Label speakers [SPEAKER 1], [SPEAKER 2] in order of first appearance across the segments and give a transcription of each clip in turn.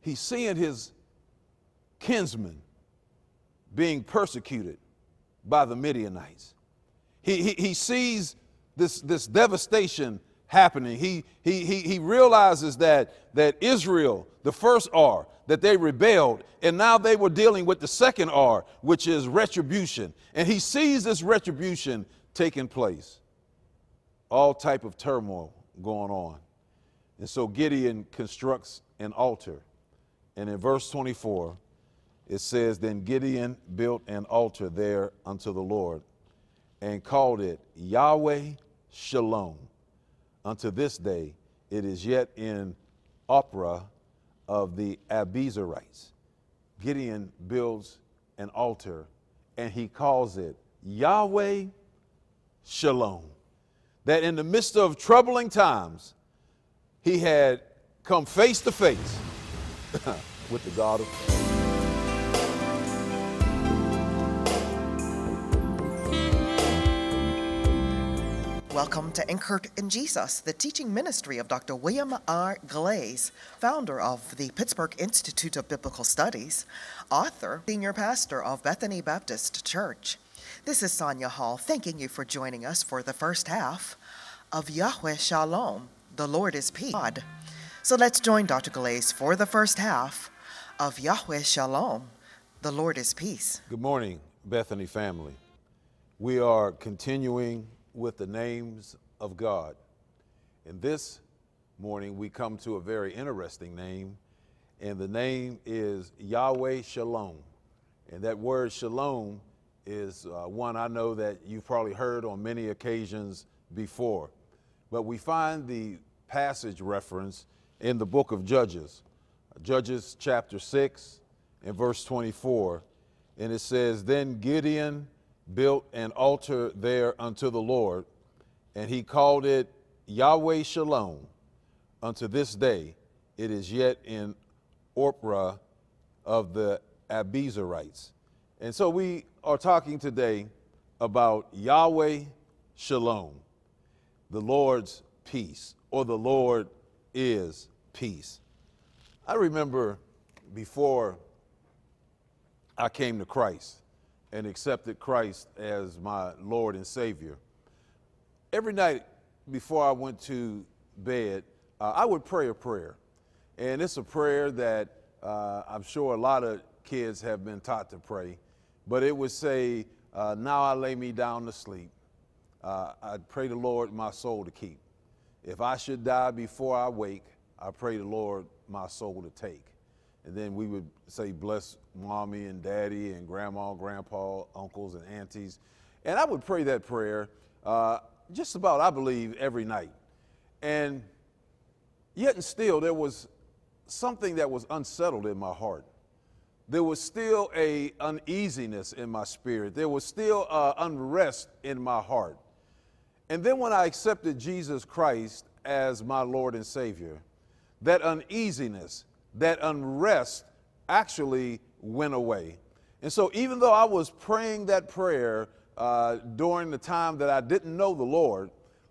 [SPEAKER 1] he's seeing his kinsmen being persecuted by the Midianites. He sees this devastation happening. He realizes that Israel, the first R, that they rebelled, and now they were dealing with the second R, which is retribution. And he sees this retribution taking place. All type of turmoil going on. And so Gideon constructs an altar. And in verse 24, it says, then Gideon built an altar there unto the Lord and called it Yahweh Shalom. Unto this day, it is yet in Ophrah of the Abiezrites. Gideon builds an altar and he calls it Yahweh Shalom. That in the midst of troubling times, he had come face to face with the God of peace.
[SPEAKER 2] Welcome to Anchored in Jesus, the teaching ministry of Dr. William R. Glaze, founder of the Pittsburgh Institute of Biblical Studies, author, senior pastor of Bethany Baptist Church. This is Sonia Hall, thanking you for joining us for the first half of Yahweh Shalom, the Lord is peace. So let's join Dr. Glaze for the first half of Yahweh Shalom, the Lord is peace.
[SPEAKER 1] Good morning, Bethany family. We are continuing with the names of God. And this morning we come to a very interesting name, and the name is Yahweh Shalom. And that word shalom is one I know that you've probably heard on many occasions before. But we find the passage reference in the book of Judges, Judges chapter 6 and verse 24. And it says, then Gideon built an altar there unto the Lord, and he called it Yahweh Shalom. Unto this day, it is yet in Ophrah of the Abiezrites. And so we are talking today about Yahweh Shalom, the Lord's peace, or the Lord is peace. I remember before I came to Christ and accepted Christ as my Lord and Savior, every night before I went to bed, I would pray a prayer. And it's a prayer that I'm sure a lot of kids have been taught to pray. But it would say, now I lay me down to sleep. I'd pray the Lord my soul to keep. If I should die before I wake, I pray the Lord my soul to take. And then we would say, bless mommy and daddy and grandma, grandpa, uncles and aunties. And I would pray that prayer just about, I believe, every night. And yet and still, there was something that was unsettled in my heart. There was still a uneasiness in my spirit. There was still unrest in my heart. And then when I accepted Jesus Christ as my Lord and Savior, that uneasiness, that unrest actually went away. And so even though I was praying that prayer during the time that I didn't know the Lord,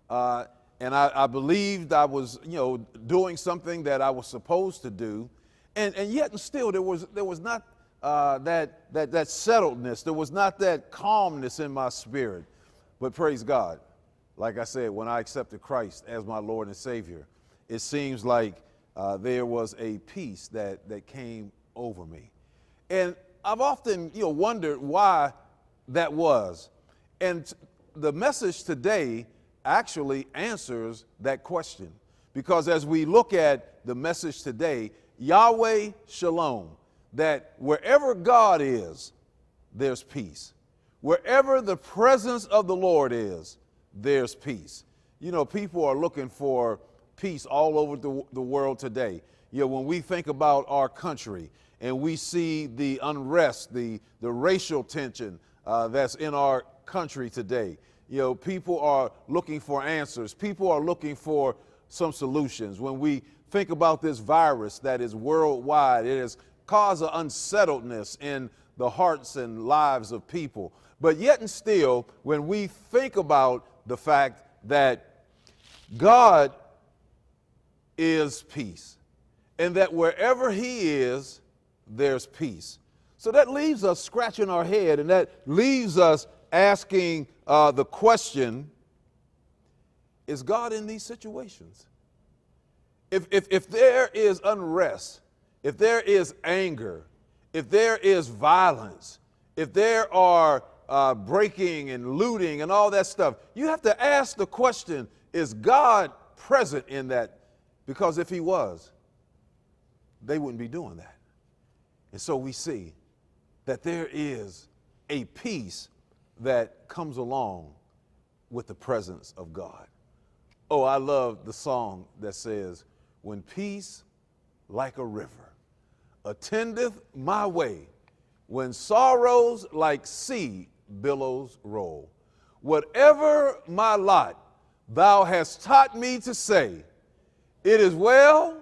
[SPEAKER 1] and I believed I was, doing something that I was supposed to do, and yet and still there was not that settledness, there was not that calmness in my spirit. But praise God, like I said, when I accepted Christ as my Lord and Savior, it seems like there was a peace that came over me. And I've often wondered why that was. And the message today actually answers that question. Because as we look at the message today, Yahweh Shalom, that wherever God is, there's peace. Wherever the presence of the Lord is, there's peace. People are looking for peace all over the world today. When we think about our country and we see the unrest, the racial tension that's in our country today, people are looking for answers. People are looking for some solutions. When we think about this virus that is worldwide, it has caused an unsettledness in the hearts and lives of people. But yet and still, when we think about the fact that God is peace, and that wherever he is, there's peace. So that leaves us scratching our head, and that leaves us asking the question, is God in these situations? If there is unrest, if there is anger, if there is violence, if there are breaking and looting and all that stuff, you have to ask the question, is God present in that? Because if he was, they wouldn't be doing that. And so we see that there is a peace that comes along with the presence of God. Oh, I love the song that says, when peace like a river attendeth my way, when sorrows like sea billows roll, whatever my lot, thou hast taught me to say, it is well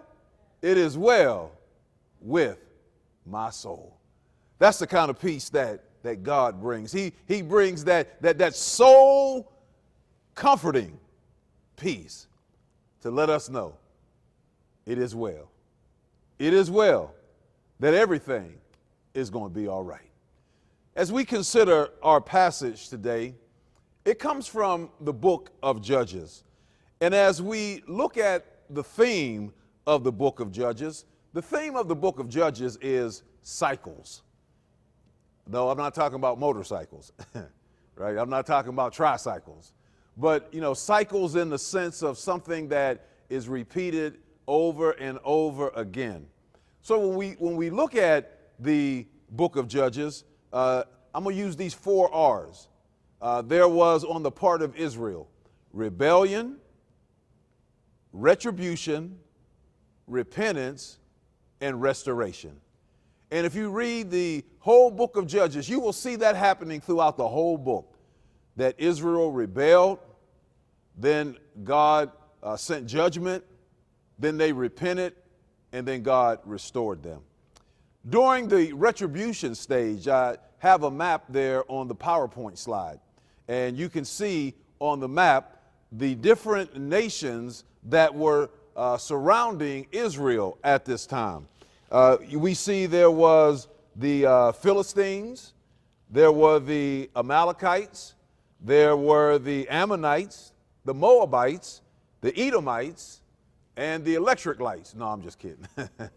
[SPEAKER 1] with my soul. That's the kind of peace that God brings. He brings that soul comforting peace to let us know it is well. It is well that everything is going to be all right. As we consider our passage today, it comes from the book of Judges. And as we look at the theme of the book of Judges, the theme of the book of Judges is cycles. No, I'm not talking about motorcycles, right? I'm not talking about tricycles. But, cycles in the sense of something that is repeated over and over again. So when we look at the book of Judges, I'm going to use these 4 R's. There was on the part of Israel rebellion, retribution, repentance, and restoration. And if you read the whole book of Judges, you will see that happening throughout the whole book, that Israel rebelled, then God sent judgment, then they repented, and then God restored them. During the retribution stage, I have a map there on the PowerPoint slide, and you can see on the map the different nations that were surrounding Israel at this time. We see there was the Philistines, there were the Amalekites, there were the Ammonites, the Moabites, the Edomites, and the electric lights. No, I'm just kidding.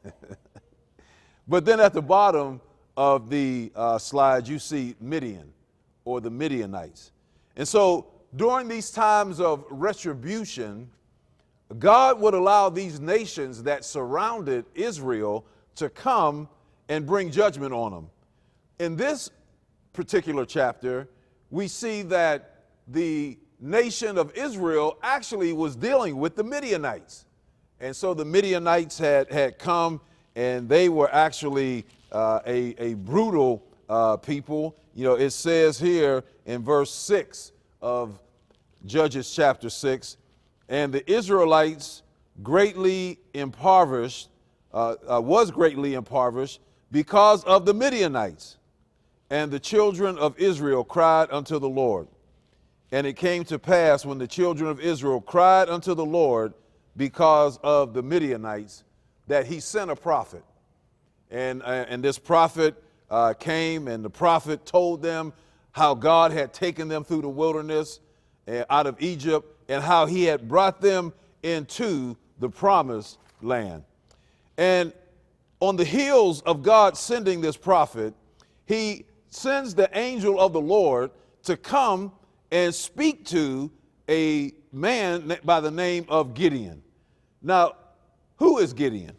[SPEAKER 1] But then at the bottom of the slide, you see Midian, or the Midianites. And so during these times of retribution, God would allow these nations that surrounded Israel to come and bring judgment on them. In this particular chapter, we see that the nation of Israel actually was dealing with the Midianites. And so the Midianites had come, and they were actually a brutal people. It says here in verse 6 of Judges chapter 6, and the Israelites greatly impoverished, was greatly impoverished because of the Midianites. And the children of Israel cried unto the Lord. And it came to pass, when the children of Israel cried unto the Lord because of the Midianites, that he sent a prophet. And this prophet came, and the prophet told them how God had taken them through the wilderness out of Egypt, and how he had brought them into the promised land. And on the heels of God sending this prophet, he sends the angel of the Lord to come and speak to a man by the name of Gideon. Now, who is Gideon?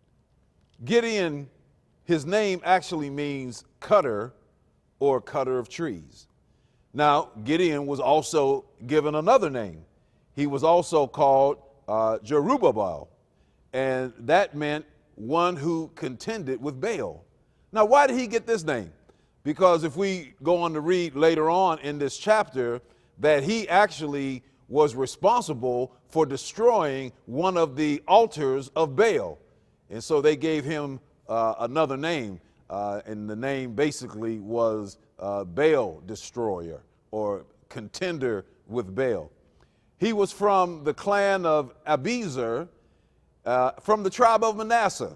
[SPEAKER 1] Gideon, his name actually means cutter or cutter of trees. Now, Gideon was also given another name. He was also called Jerubbaal, and that meant one who contended with Baal. Now, why did he get this name? Because if we go on to read later on in this chapter, that he actually was responsible for destroying one of the altars of Baal. And so they gave him another name, and the name basically was Baal Destroyer, or contender with Baal. He was from the clan of Abiezer, from the tribe of Manasseh.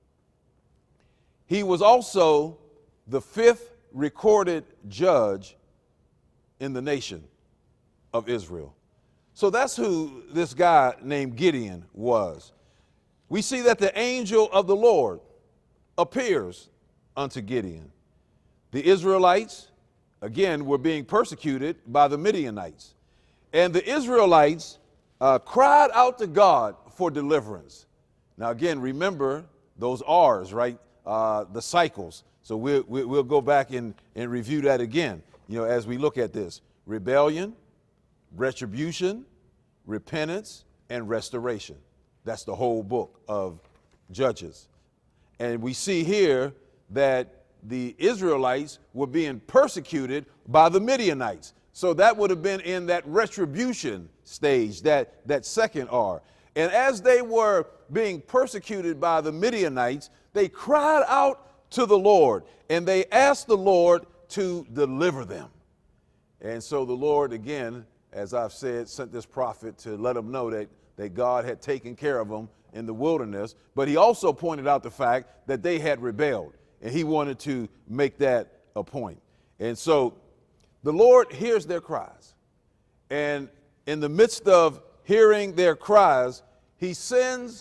[SPEAKER 1] He was also the 5th recorded judge in the nation of Israel. So that's who this guy named Gideon was. We see that the angel of the Lord appears unto Gideon. The Israelites, again, were being persecuted by the Midianites. And the Israelites cried out to God for deliverance. Now, again, remember those R's, right? The cycles. So we'll go back and review that again, as we look at this. Rebellion, retribution, repentance, and restoration. That's the whole book of Judges. And we see here that the Israelites were being persecuted by the Midianites. So that would have been in that retribution stage, that second R. And as they were being persecuted by the Midianites, they cried out to the Lord, and they asked the Lord to deliver them. And so the Lord, again, as I've said, sent this prophet to let them know that God had taken care of them in the wilderness. But he also pointed out the fact that they had rebelled, and he wanted to make that a point. And so the Lord hears their cries. And in the midst of hearing their cries, he sends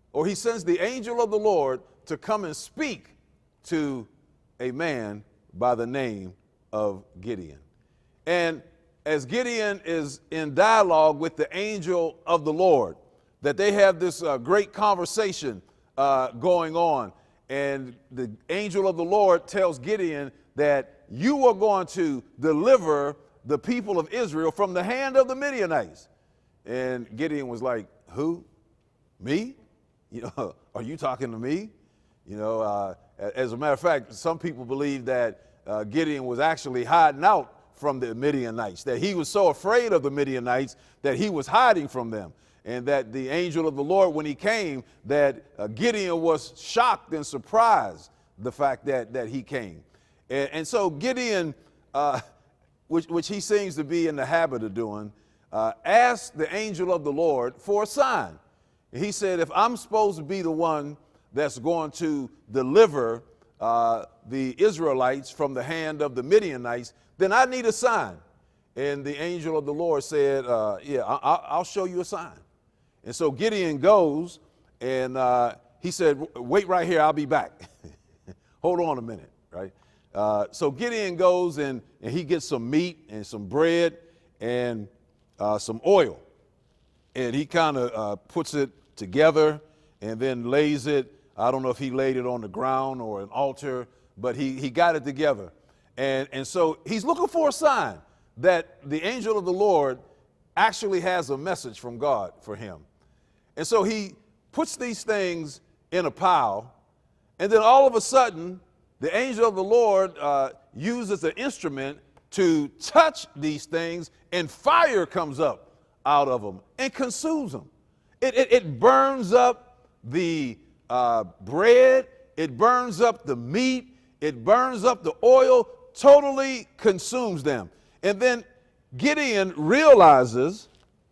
[SPEAKER 1] the angel of the Lord to come and speak to a man by the name of Gideon. And as Gideon is in dialogue with the angel of the Lord, that they have this great conversation going on. And the angel of the Lord tells Gideon that you are going to deliver the people of Israel from the hand of the Midianites. And Gideon was like, who? Me? Are you talking to me? As a matter of fact, some people believe that Gideon was actually hiding out from the Midianites, that he was so afraid of the Midianites that he was hiding from them. And that the angel of the Lord, when he came, that Gideon was shocked and surprised the fact that he came. And so Gideon, which he seems to be in the habit of doing, asked the angel of the Lord for a sign. He said, if I'm supposed to be the one that's going to deliver the Israelites from the hand of the Midianites, then I need a sign. And the angel of the Lord said, I'll show you a sign. And so Gideon goes, and he said, wait right here, I'll be back. Hold on a minute, right? So Gideon goes, and he gets some meat and some bread and some oil. And he kind of puts it together and then lays it. I don't know if he laid it on the ground or an altar, but he got it together. And so he's looking for a sign that the angel of the Lord actually has a message from God for him. And so he puts these things in a pile, and then all of a sudden, the angel of the Lord uses an instrument to touch these things, and fire comes up out of them and consumes them. It burns up the bread, it burns up the meat, it burns up the oil, totally consumes them. And then Gideon realizes,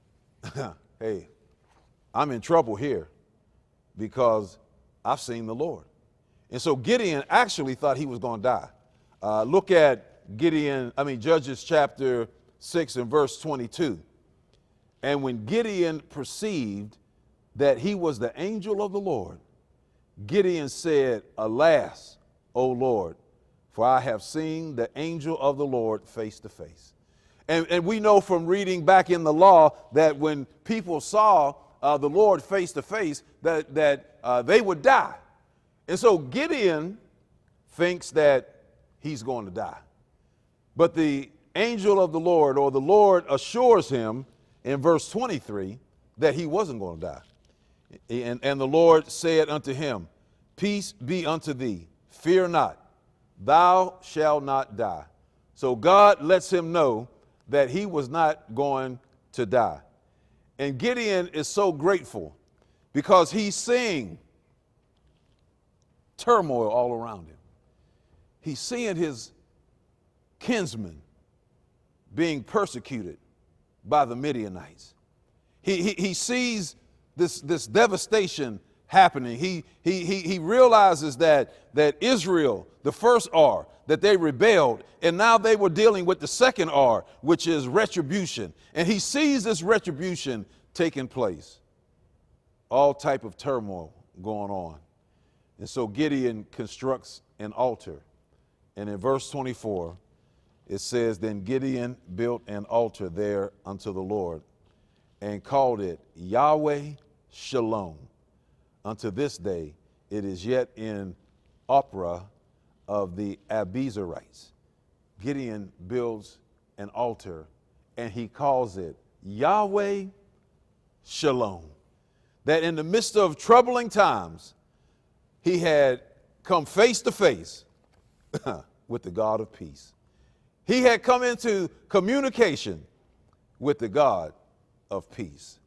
[SPEAKER 1] hey, I'm in trouble here because I've seen the Lord. And so Gideon actually thought he was going to die. Look at Judges chapter 6 and verse 22. And when Gideon perceived that he was the angel of the Lord, Gideon said, alas, O Lord, for I have seen the angel of the Lord face to face. And we know from reading back in the law that when people saw the Lord face to face, that they would die. And so Gideon thinks that he's going to die. But the angel of the Lord, or the Lord, assures him in verse 23 that he wasn't going to die. And the Lord said unto him, peace be unto thee, fear not, thou shalt not die. So God lets him know that he was not going to die. And Gideon is so grateful because he's seeing turmoil all around him. He's seeing his kinsmen being persecuted by the Midianites. He sees this devastation happening. He realizes that Israel, the first R, that they rebelled, and now they were dealing with the second R, which is retribution. And he sees this retribution taking place. All type of turmoil going on. And so Gideon constructs an altar. And in verse 24, it says, "Then Gideon built an altar there unto the Lord and called it Yahweh Shalom. Unto this day it is yet in Ophrah of the Abizarites." Gideon builds an altar and he calls it Yahweh Shalom. That in the midst of troubling times, he had come face to face with the God of peace. He had come into communication with the God of peace.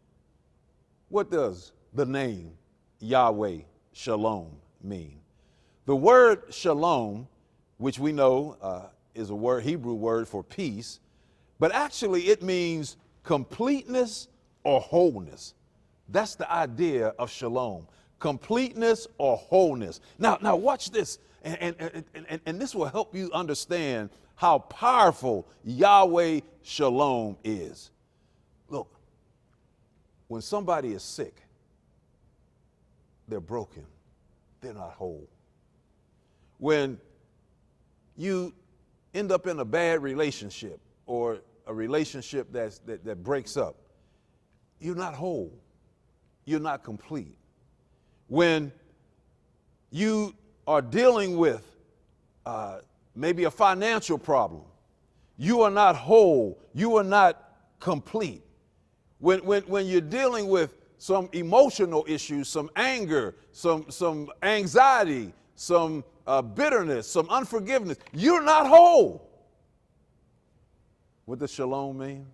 [SPEAKER 1] What does the name Yahweh Shalom mean? The word shalom, which we know is a word, Hebrew word for peace, but actually it means completeness or wholeness. That's the idea of shalom, completeness or wholeness. Now watch this, and this will help you understand how powerful Yahweh Shalom is. Look, when somebody is sick, they're broken, they're not whole. When you end up in a bad relationship or a relationship that breaks up, you're not whole. You're not complete. When you are dealing with maybe a financial problem, you are not whole. You are not complete. When you're dealing with some emotional issues, some anger, some anxiety, some bitterness, some unforgiveness, you're not whole. What does shalom mean?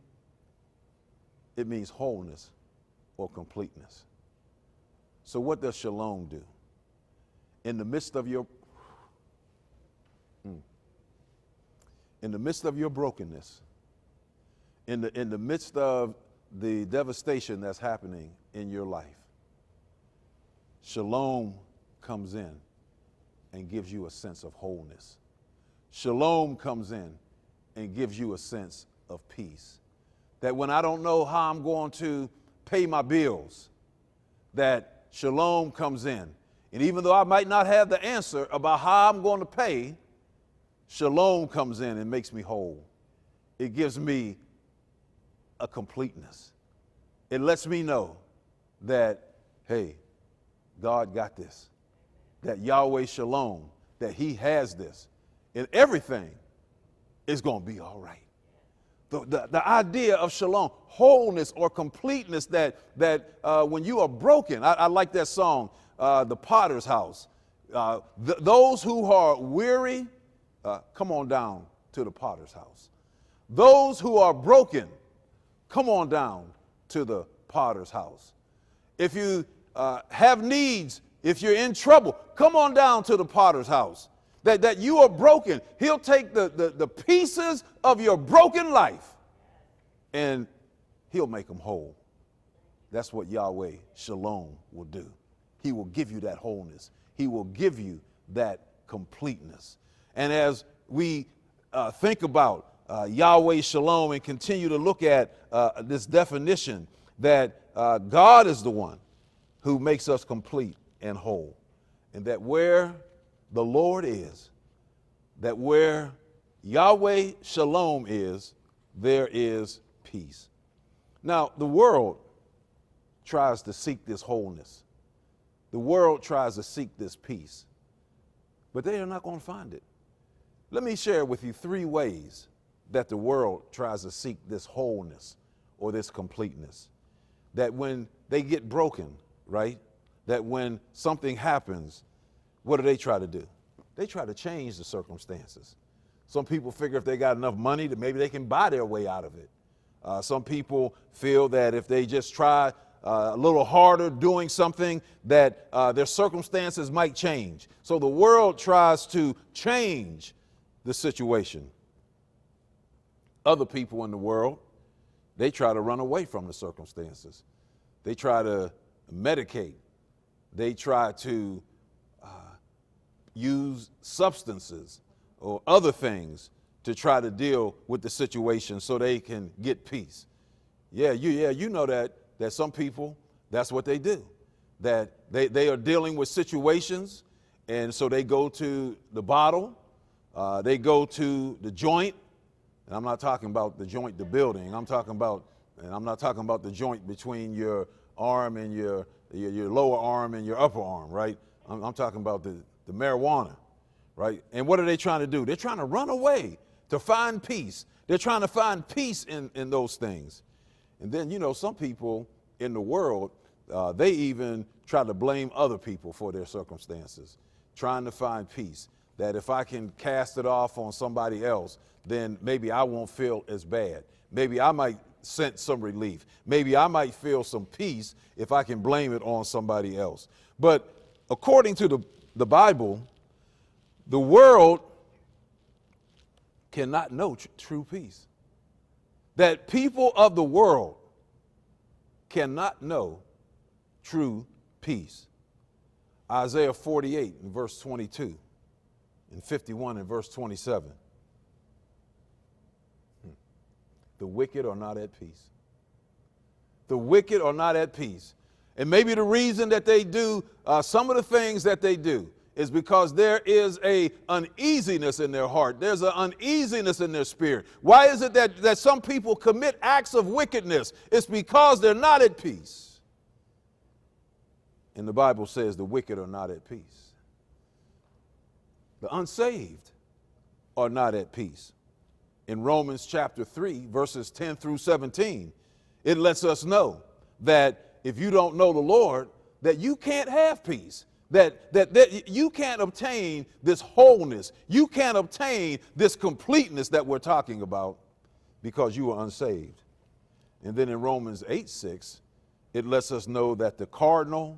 [SPEAKER 1] It means wholeness or completeness. So what does shalom do? In the midst of your brokenness, in the midst of the devastation that's happening in your life, shalom comes in and gives you a sense of wholeness. Shalom comes in and gives you a sense of peace. That when I don't know how I'm going to pay my bills, that shalom comes in. And even though I might not have the answer about how I'm going to pay, shalom comes in and makes me whole. It gives me a completeness. It lets me know that, hey, God got this. That Yahweh Shalom, that he has this. And everything is going to be all right. The idea of shalom, wholeness or completeness, that when you are broken, I like that song, The Potter's House. Those who are weary, come on down to the Potter's house. Those who are broken, come on down to the Potter's house. If you have needs, if you're in trouble, come on down to the Potter's house. That you are broken. He'll take the pieces of your broken life and he'll make them whole. That's what Yahweh Shalom will do. He will give you that wholeness. He will give you that completeness. And as we think about Yahweh Shalom and continue to look at this definition, that God is the one who makes us complete and whole. And that where the Lord is, that where Yahweh Shalom is, there is peace. Now, the world tries to seek this wholeness. The world tries to seek this peace, but they are not going to find it. Let me share with you 3 ways that the world tries to seek this wholeness or this completeness. That when they get broken, right? That when something happens, what do they try to do? They try to change the circumstances. Some people figure if they got enough money that maybe they can buy their way out of it. Some people feel that if they just try a little harder doing something, that their circumstances might change. So the world tries to change the situation. Other people in the world, they try to run away from the circumstances. They try to medicate. They try to use substances or other things to try to deal with the situation so they can get peace. You know that some people, that's what they do. That they are dealing with situations, and so they go to the bottle, they go to the joint, and I'm not talking about the joint, the building. I'm not talking about the joint between your arm and your lower arm and your upper arm, right? I'm talking about the marijuana, right? And what are they trying to do? They're trying to run away to find peace. They're trying to find peace in those things. And then, some people in the world, they even try to blame other people for their circumstances, trying to find peace. That if I can cast it off on somebody else, then maybe I won't feel as bad. Maybe I might sense some relief. Maybe I might feel some peace if I can blame it on somebody else. But according to the Bible, the world cannot know true peace. That people of the world cannot know true peace. Isaiah 48 in verse 22 and 51 in verse 27. The wicked are not at peace. The wicked are not at peace. And maybe the reason that they do some of the things that they do is because there is a uneasiness in their heart. There's an uneasiness in their spirit. Why is it that some people commit acts of wickedness? It's because they're not at peace. And the Bible says the wicked are not at peace. The unsaved are not at peace. In Romans chapter 3, verses 10 through 17, it lets us know that if you don't know the Lord, that you can't have peace, that you can't obtain this wholeness. You can't obtain this completeness that we're talking about because you are unsaved. And then in Romans 8:6, it lets us know that the carnal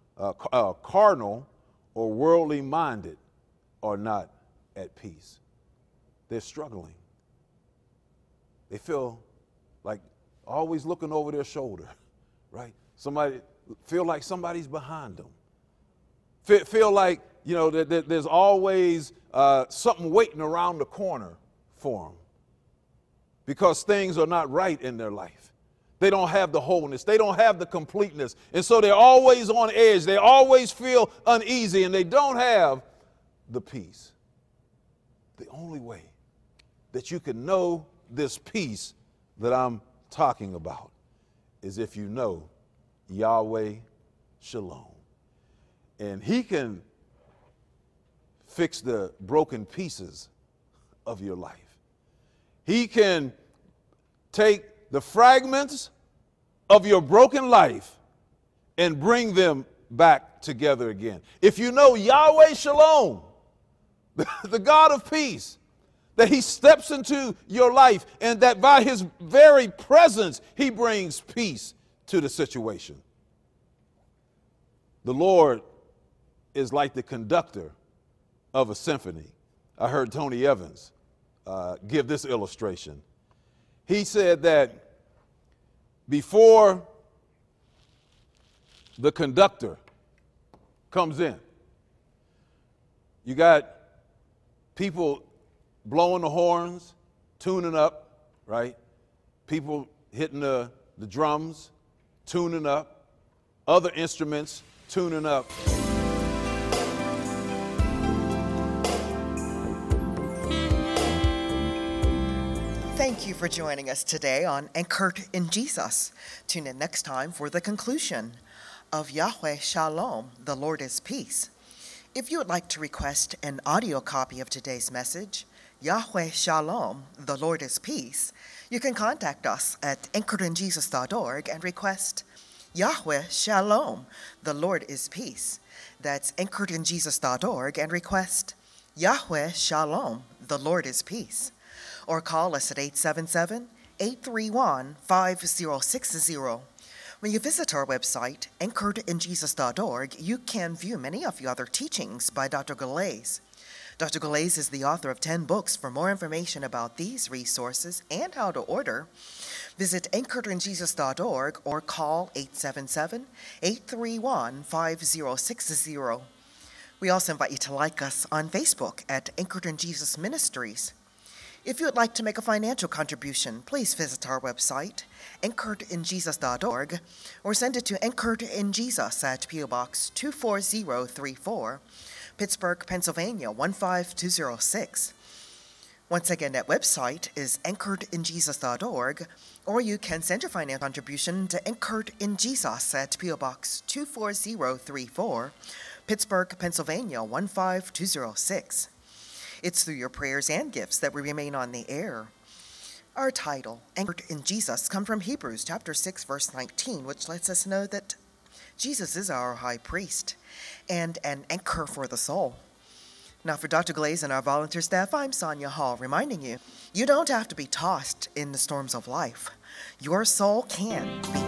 [SPEAKER 1] or worldly minded are not at peace. They're struggling. They feel like always looking over their shoulder, right? Somebody feel like somebody's behind them. Feel like, that there's always something waiting around the corner for them because things are not right in their life. They don't have the wholeness. They don't have the completeness. And so they're always on edge. They always feel uneasy, and they don't have the peace. The only way that you can know this peace that I'm talking about is if you know Yahweh Shalom. And he can fix the broken pieces of your life. He can take the fragments of your broken life and bring them back together again. If you know Yahweh Shalom, the God of peace, that he steps into your life and that by his very presence, he brings peace to the situation. The Lord is like the conductor of a symphony. I heard Tony Evans give this illustration. He said that before the conductor comes in, you got people blowing the horns, tuning up, right? People hitting the drums, tuning up, other instruments tuning up.
[SPEAKER 2] Thank you for joining us today on Anchored in Jesus. Tune in next time for the conclusion of Yahweh Shalom, the Lord is peace. If you would like to request an audio copy of today's message, Yahweh Shalom, the Lord is peace, you can contact us at anchoredinjesus.org and request Yahweh Shalom, the Lord is peace. That's anchoredinjesus.org and request Yahweh Shalom, the Lord is peace. Or call us at 877-831-5060. When you visit our website, anchoredinjesus.org, you can view many of the other teachings by Dr. Galais. Dr. Glaze is the author of 10 books. For more information about these resources and how to order, visit anchoredinjesus.org or call 877-831-5060. We also invite you to like us on Facebook at Anchored in Jesus Ministries. If you would like to make a financial contribution, please visit our website, anchoredinjesus.org, or send it to Anchored in Jesus at P.O. Box 24034, Pittsburgh, Pennsylvania 15206. Once again, that website is anchoredinjesus.org, or you can send your financial contribution to Anchored in Jesus at P.O. Box 24034, Pittsburgh, Pennsylvania 15206. It's through your prayers and gifts that we remain on the air. Our title, Anchored in Jesus, comes from Hebrews chapter 6, verse 19, which lets us know that Jesus is our high priest and an anchor for the soul. Now, for Dr. Glaze and our volunteer staff, I'm Sonia Hall, reminding you, you don't have to be tossed in the storms of life. Your soul can be